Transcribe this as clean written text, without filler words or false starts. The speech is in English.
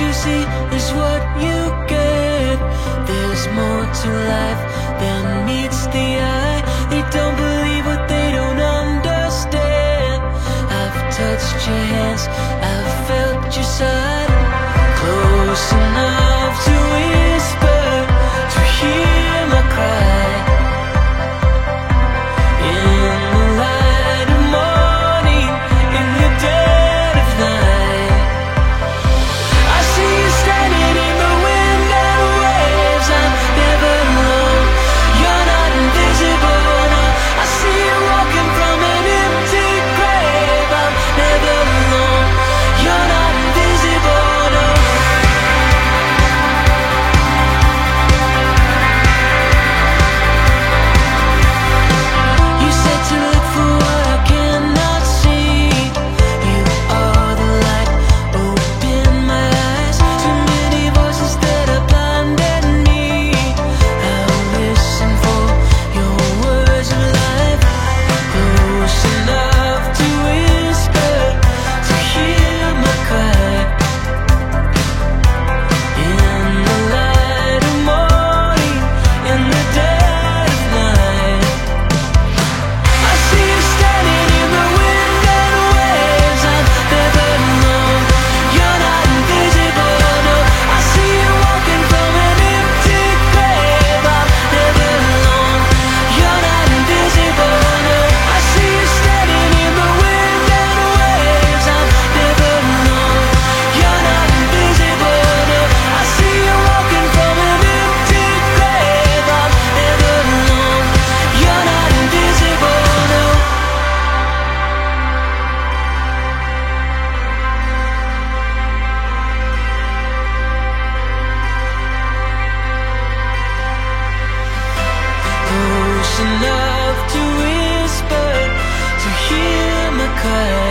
you see is what you get. There's more to life than meets the eye. They don't believe what they don't understand. I've touched your hands, I've felt your side. Close enough to whisper, to hear my cry. In the light of morning, in the dead of night, I see you standing in the wind and waves. I'm never alone, you're not invisible, no. I see you walking from an empty grave. I'm never alone, you're not invisible, no. You said to look for what I cannot see. You are the light, open my eyes. Too many voices that have blinded me. I'll listen for your words of life. Close enough to whisper, to hear my cry. In the light of morning, in the dead of night, I see you standing in the wind and waves. I'm never alone, you're not invisible, no. I see you walking from an empty grave. I'm never alone, you're not invisible, no. I see you standing in the wind and waves. I'm never alone, you're not invisible, no. I see you walking from an empty grave. I'm never alone, you're not invisible, no. Close enough to whisper, to hear my cry.